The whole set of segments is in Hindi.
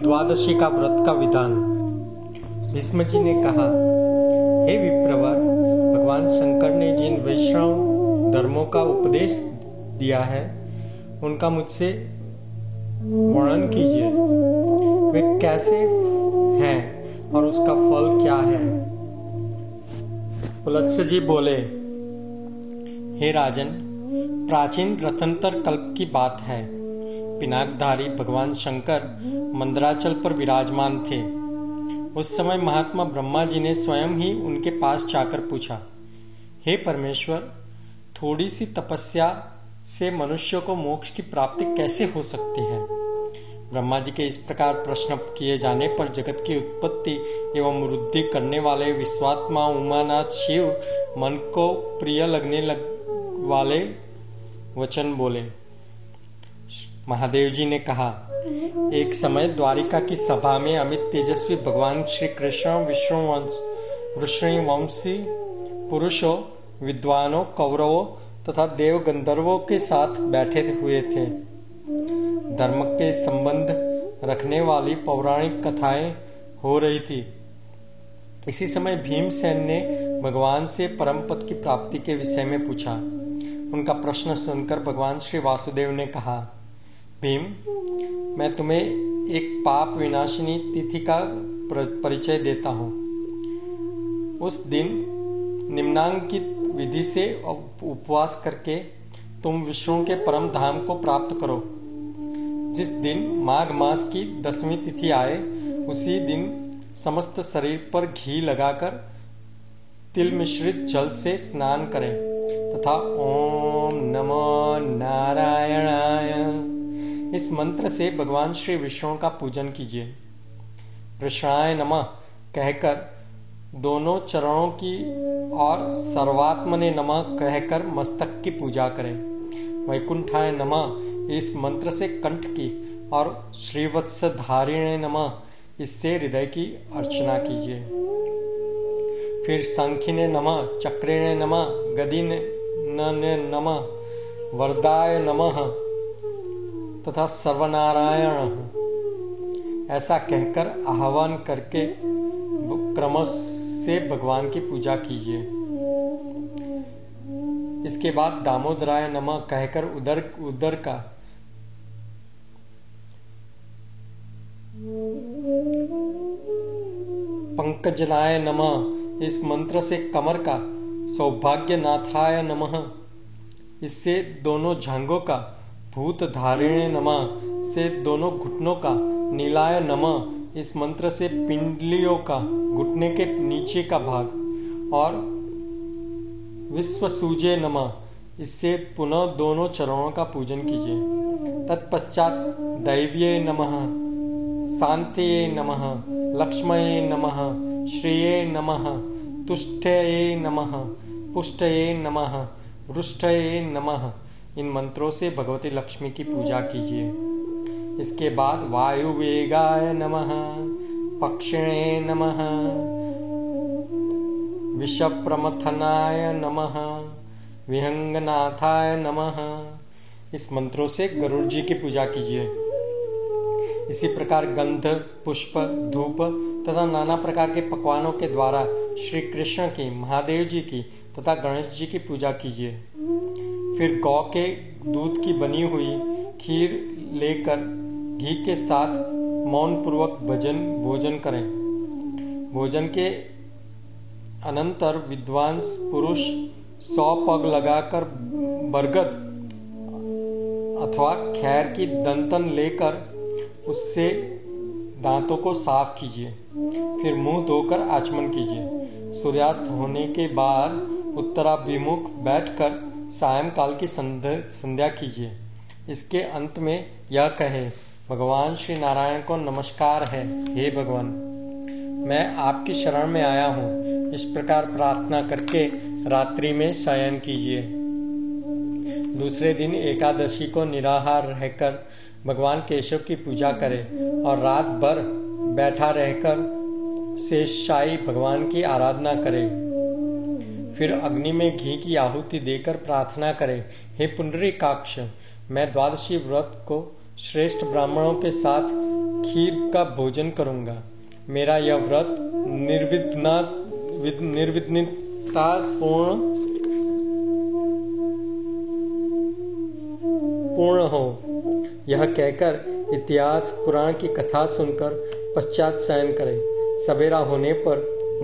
द्वादशी का व्रत का विधान। भीष्म जी ने कहा, हे विप्रवर, भगवान शंकर ने जिन वैष्णव धर्मों का उपदेश दिया है उनका मुझसे वर्णन कीजिए। वे कैसे हैं और उसका फल क्या है। पुलत्स्य जी बोले, हे राजन, प्राचीन रतनतर कल्प की बात है। पिनाकधारी भगवान शंकर मंदराचल पर विराजमान थे। उस समय महात्मा ब्रह्मा जी ने स्वयं ही उनके पास जाकर पूछा, हे परमेश्वर, थोड़ी सी तपस्या से मनुष्य को मोक्ष की प्राप्ति कैसे हो सकती है। ब्रह्मा जी के इस प्रकार प्रश्न किए जाने पर जगत की उत्पत्ति एवं वृद्धि करने वाले विश्वात्मा उमानाथ शिव मन को प्रिय लगने वाले वचन बोले। महादेव जी ने कहा, एक समय द्वारिका की सभा में अमित तेजस्वी भगवान श्री कृष्ण वृष्णिवंशी पुरुषों, विद्वानों, कौरवों तथा देव गंधर्वों के साथ बैठे हुए थे। धर्म के संबंध रखने वाली पौराणिक कथाएं हो रही थी। इसी समय भीमसेन ने भगवान से परम पद की प्राप्ति के विषय में पूछा। उनका प्रश्न सुनकर भगवान श्री वासुदेव ने कहा, भीम, मैं तुम्हें एक पाप विनाशिनी तिथि का परिचय देता हूँ। उस दिन निम्नांकित विधि से उपवास करके तुम विष्णु के परम धाम को प्राप्त करो। जिस दिन माघ मास की 10वीं तिथि आए, उसी दिन समस्त शरीर पर घी लगाकर तिल मिश्रित जल से स्नान करें तथा ओम नमो नारायणाय इस मंत्र से भगवान श्री विष्णु का पूजन कीजिए। कृष्णाय नमः कहकर दोनों चरणों की और सर्वात्मने नमः कहकर मस्तक की पूजा करें। वैकुंठाय नमः इस मंत्र से कंठ की और श्रीवत्स धारिणे नमः इससे हृदय की अर्चना कीजिए। फिर शंखिने नमः, चक्रेणे नमः, गदिने नमः, वरदाय नमः तथा सर्वनारायण ऐसा कहकर आह्वान करके क्रमश से भगवान की पूजा कीजिए। इसके बाद दामोदराय नमः कहकर उदर का पंकजनाय नमः इस मंत्र से कमर का, सौभाग्यनाथाय नमः इससे दोनों जांघों का, भूतधारिणे नमः से दोनों घुटनों का, नीलाय नमः इस मंत्र से पिंडलियों का, घुटने के नीचे का भाग और विश्वसूजे नमः इससे पुनः दोनों चरणों का पूजन कीजिए। तत्पश्चात दैव्ये नमः, शांतये नमः, लक्ष्मये नमः, श्रेये नमः, तुष्टये नमः, पुष्टये नमः, रुष्टये नमः इन मंत्रों से भगवती लक्ष्मी की पूजा कीजिए। इसके बाद वायुवेगाय नमः, पक्षिणे नमः, विषप्रमथनाय नमः, विहंगनाथाय नमः इस मंत्रों से गरुड़ जी की पूजा कीजिए। इसी प्रकार गंध, पुष्प, धूप तथा नाना प्रकार के पकवानों के द्वारा श्री कृष्ण की, महादेव जी की तथा गणेश जी की पूजा कीजिए। फिर गौ के दूध की बनी हुई खीर लेकर घी के साथ मौन पूर्वक भोजन करें। भोजन के अनंतर विद्वान पुरुष 100 पग लगाकर बरगद अथवा खैर की दंतन लेकर उससे दांतों को साफ कीजिए। फिर मुंह धोकर आचमन कीजिए। सूर्यास्त होने के बाद उत्तराभिमुख बैठकर सायंकाल की संध्या कीजिए। इसके अंत में यह कहे, भगवान श्री नारायण को नमस्कार है, हे भगवान, मैं आपकी शरण में आया हूँ। इस प्रकार प्रार्थना करके रात्रि में शयन कीजिए। दूसरे दिन एकादशी को निराहार रहकर भगवान केशव की पूजा करें और रात भर बैठा रहकर शेषशायी भगवान की आराधना करें। फिर अग्नि में घी की आहुति देकर प्रार्थना करें, हे पुंडरीकाक्ष, मैं द्वादशी व्रत को श्रेष्ठ ब्राह्मणों के साथ खीर का भोजन करूंगा। मेरा यह व्रत निर्विघ्नता पूर्ण हो। यह कहकर इतिहास पुराण की कथा सुनकर पश्चात शयन करें। सवेरा होने पर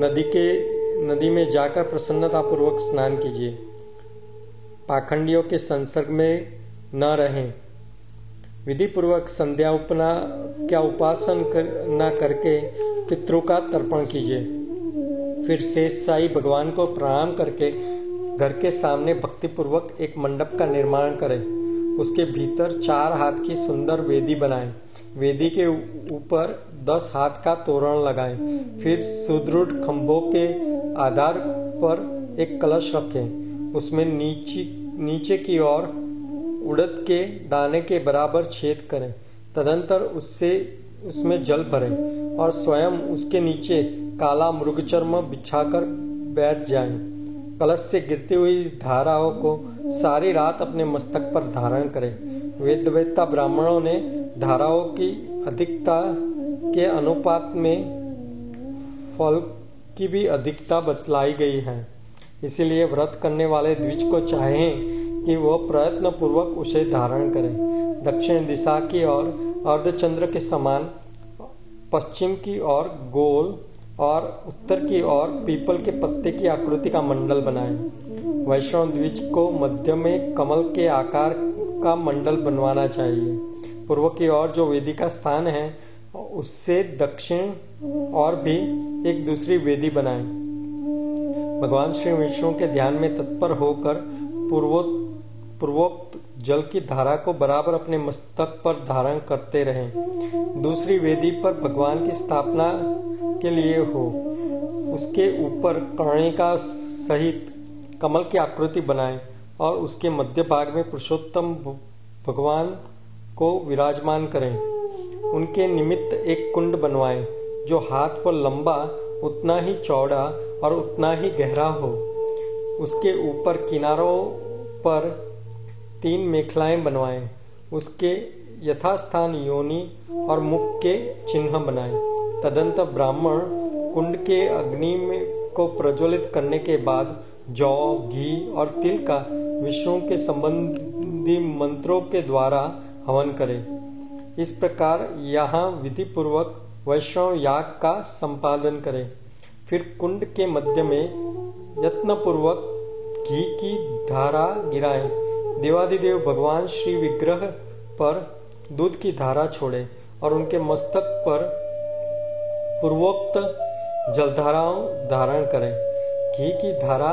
नदी में जाकर प्रसन्नता पूर्वक स्नान कीजिए। पाखंडियों के संसर्ग में न रहें। विधि पूर्वक संध्या उपासन न करके पितरों का तर्पण कीजिए। फिर शेष साई भगवान को प्रणाम करके घर के सामने भक्ति पूर्वक एक मंडप का निर्माण करें। उसके भीतर 4 हाथ की सुंदर वेदी बनाएं। वेदी के ऊपर 10 हाथ का तोरण लगाएं। फिर सुदृढ़ खंभों के आधार पर एक कलश रखें। उसमें नीचे की ओर उड़द के दाने के बराबर छेद करें। तदंतर उसमें जल भरें और स्वयं उसके नीचे काला मृगचर्म बिछाकर बैठ जाएं। कलश से गिरती हुई धाराओं को सारी रात अपने मस्तक पर धारण करें। वेदवेत्ता ब्राह्मणों ने धाराओं की अधिकता के अनुपात में फल की भी अधिकता बतलाई गई है। इसीलिए व्रत करने वाले द्विज को चाहें कि वह प्रयत्न पूर्वक उसे धारण करें। दक्षिण दिशा की ओर अर्धचंद्र के समान, पश्चिम की ओर गोल और उत्तर की ओर पीपल के पत्ते की आकृति का मंडल बनाएं। वैष्णव द्विज को मध्य में कमल के आकार का मंडल बनवाना चाहिए। पूर्व की ओर जो वेदी का स्थान है उससे दक्षिण और भी एक दूसरी वेदी बनाएं। भगवान श्री विष्णु के ध्यान में तत्पर होकर पूर्वोक्त जल की धारा को बराबर अपने मस्तक पर धारण करते रहें। दूसरी वेदी पर भगवान की स्थापना के लिए हो। उसके ऊपर कर्णिका सहित कमल की आकृति बनाएं और उसके मध्य भाग में पुरुषोत्तम भगवान को विराजमान करें। उनके निमित्त एक कुंड बनवाएं जो हाथ पर लंबा, उतना ही चौड़ा और उतना ही गहरा हो। उसके ऊपर किनारों पर 3 मेखलाएं बनवाएं। उसके यथास्थान योनि और मुख के चिन्ह बनाएं। तदंतर ब्राह्मण कुंड के अग्नि को प्रज्वलित करने के बाद जौ, घी और तिल का विष्णु के संबंधी मंत्रों के द्वारा हवन करें। इस प्रकार यहाँ विधि पूर्वक वैष्णव याग का संपादन करें। फिर कुंड के मध्य में यत्न पूर्वक घी की धारा गिराएं। देवादिदेव भगवान श्री विग्रह पर दूध की धारा छोड़ें और उनके मस्तक पर पूर्वोक्त जलधाराओं धारण करें। घी की धारा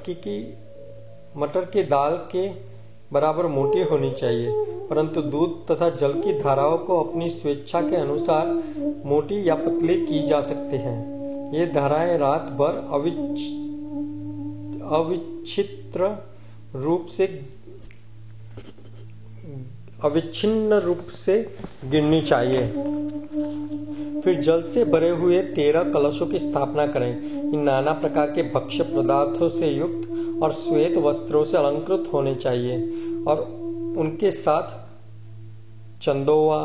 मटर की दाल के बराबर मोटी होनी चाहिए, परंतु दूध तथा जल की धाराओं को अपनी स्वेच्छा के अनुसार मोटी या पतली की जा सकती हैं। ये धाराएं रात भर अविच्छिन्न रूप से गिरनी चाहिए। फिर जल से भरे हुए 13 कलशों की स्थापना करें। इन नाना प्रकार के भक्ष्य पदार्थों से युक्त और श्वेत वस्त्रों से अलंकृत होने चाहिए और उनके साथ चंदोवा,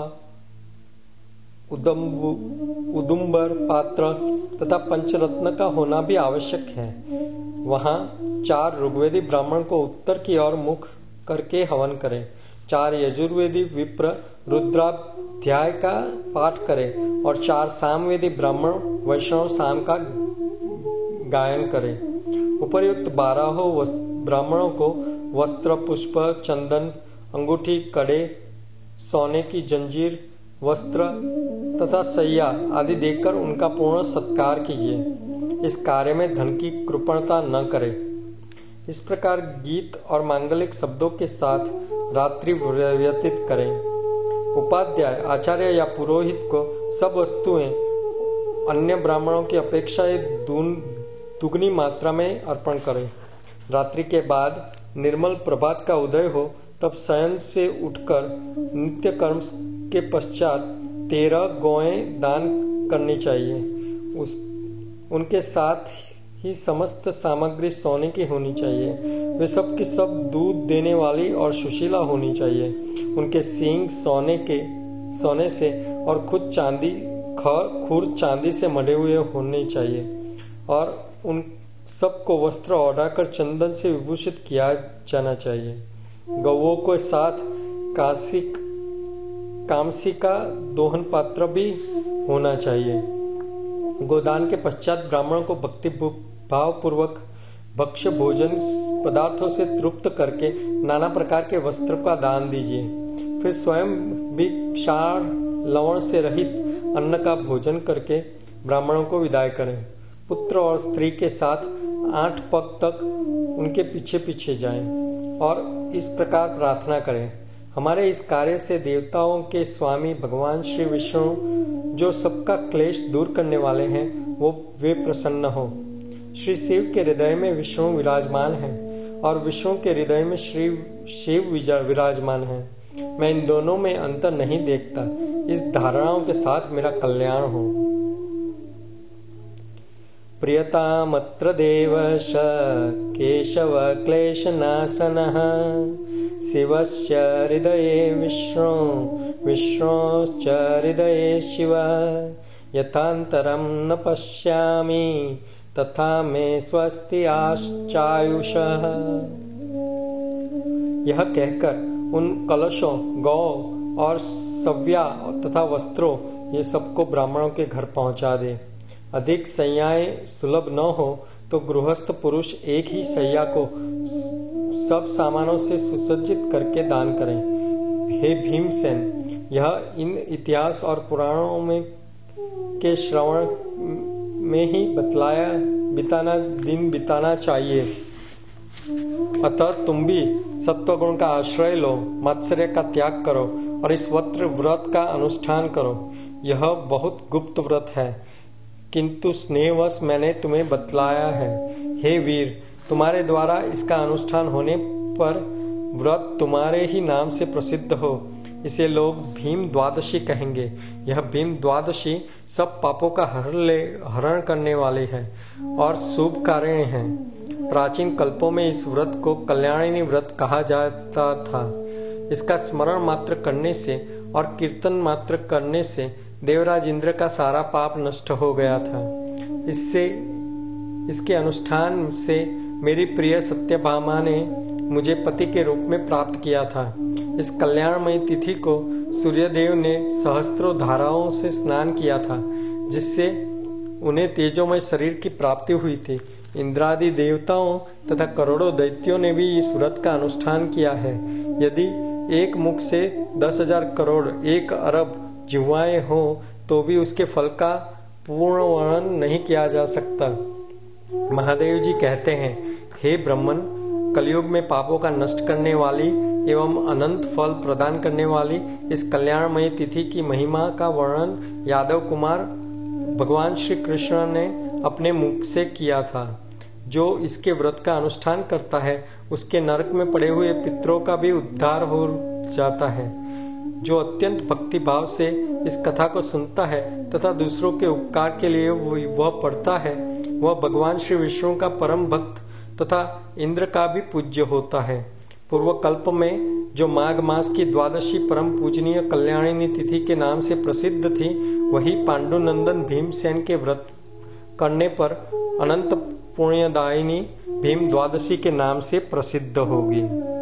उदुम्बर पात्र तथा पंचरत्न का होना भी आवश्यक है। वहां 4 ऋग्वेदी ब्राह्मण को उत्तर की ओर मुख करके हवन करें। 4 यजुर्वेदी विप्र रुद्राध्याय का पाठ करें और 4 सामवेदी ब्राह्मण वैष्णव साम का गायन करें। उपर्युक्त 12 ब्राह्मणों को वस्त्र, पुष्प, चंदन, अंगूठी, कड़े, सोने की जंजीर, वस्त्र तथा सैया आदि देकर उनका पूर्ण सत्कार कीजिए। इस कार्य में धन की कृपणता न करें। इस प्रकार गीत और मांगलिक शब्दों के साथ रात्रि व्यतीत करें। उपाध्याय, आचार्य या पुरोहित को सब वस्तुएं अन्य ब्राह्मणों की अपेक्षा दुगनी मात्रा में अर्पण करें। रात्रि के बाद निर्मल प्रभात का उदय हो तब शयन से उठकर नित्य कर्म के पश्चात 13 गौएं दान करनी चाहिए। उनके साथ ही समस्त सामग्री सोने की होनी चाहिए। वे सब की सब दूध देने वाली और सुशीला होनी चाहिए। उनके सींग सोने के सोने से और खुद खुर चांदी से मढ़े हुए होने चाहिए और उन सबको वस्त्र ओढ़ाकर चंदन से विभूषित किया जाना चाहिए। गौओं के साथ कामसी का दोहन पात्र भी होना चाहिए। गोदान के पश्चात ब्राह्मणों को भक्ति भाव पूर्वक भक्ष्य भोजन पदार्थों से तृप्त करके नाना प्रकार के वस्त्र का दान दीजिए। फिर स्वयं भी क्षार लवण से रहित अन्न का भोजन करके ब्राह्मणों को विदाई करें। पुत्र और स्त्री के साथ 8 पग तक उनके पीछे पीछे जाएं और इस प्रकार प्रार्थना करें, हमारे इस कार्य से देवताओं के स्वामी भगवान श्री विष्णु जो सबका क्लेश दूर करने वाले हैं वे प्रसन्न हो। श्री शिव के हृदय में विष्णु विराजमान है और विष्णु के हृदय में श्री शिव विराजमान है। मैं इन दोनों में अंतर नहीं देखता। इस धारणाओं के साथ मेरा कल्याण हो। प्रियतामत्र देवश केशव क्लेशनाशनः शिवस्य हृदये विष्णोश्च हृदये शिव यथान्तरं न पश्यामि तथा मे स्वस्ति आश्चायुषः। यह कहकर उन कलशों, गौ और सव्या तथा वस्त्रों ये सबको ब्राह्मणों के घर पहुंचा दे। अधिक शैयाएं सुलभ न हो तो गृहस्थ पुरुष एक ही शैया को सब सामानों से सुसज्जित करके दान करें। हे भीमसेन, यह इन इतिहास और पुराणों में के श्रवण में ही दिन बिताना चाहिए। अतः तुम भी सत्वगुण का आश्रय लो, मात्सर्य का त्याग करो और इस व्रत का अनुष्ठान करो। यह बहुत गुप्त व्रत है, किंतु स्नेहवश मैंने तुम्हें बतलाया है। हे वीर, तुम्हारे द्वारा इसका अनुष्ठान होने पर व्रत तुम्हारे ही नाम से प्रसिद्ध हो। इसे लोग भीम द्वादशी कहेंगे। यह भीम द्वादशी सब पापों का हरण करने वाली है और शुभ कार्य है। प्राचीन कल्पों में इस व्रत को कल्याणिनी व्रत कहा जाता था। इसका स्मरण मात्र करने से और कीर्तन मात्र करने से देवराज इंद्र का सारा पाप नष्ट हो गया था। इसके अनुष्ठान से मेरी प्रिय सत्यभामा ने मुझे पति के रूप में प्राप्त किया था। इस कल्याणमयी तिथि को सूर्यदेव ने सहस्त्रों धाराओं से स्नान किया था, जिससे उन्हें तेजोमय शरीर की प्राप्ति हुई थी। इंद्रादि देवताओं तथा करोड़ों दैत्यों ने भी इस व्रत का अनुष्ठान किया है। यदि एक मुख से 10,000 करोड़ 1 अरब जिह्वाएं हो तो भी उसके फल का पूर्ण वर्णन नहीं किया जा सकता। महादेव जी कहते हैं, हे ब्रह्मन, कलयुग में पापों का नष्ट करने वाली एवं अनंत फल प्रदान करने वाली इस कल्याणमयी तिथि की महिमा का वर्णन यादव कुमार भगवान श्री कृष्ण ने अपने मुख से किया था। जो इसके व्रत का अनुष्ठान करता है उसके नरक में पड़े हुए पितरों का भी उद्धार हो जाता है। जो अत्यंत भक्ति भाव से इस कथा को सुनता है तथा दूसरों के उपकार के लिए वह पढ़ता है, वह भगवान श्री विष्णु का परम भक्त तथा इंद्र का भी पूज्य होता है। पूर्व कल्प में जो माघ मास की द्वादशी परम पूजनीय कल्याणिनी तिथि के नाम से प्रसिद्ध थी, वही पांडुनंदन भीमसेन के व्रत करने पर अनंत पुण्यदायिनी भीम द्वादशी के नाम से प्रसिद्ध होगी।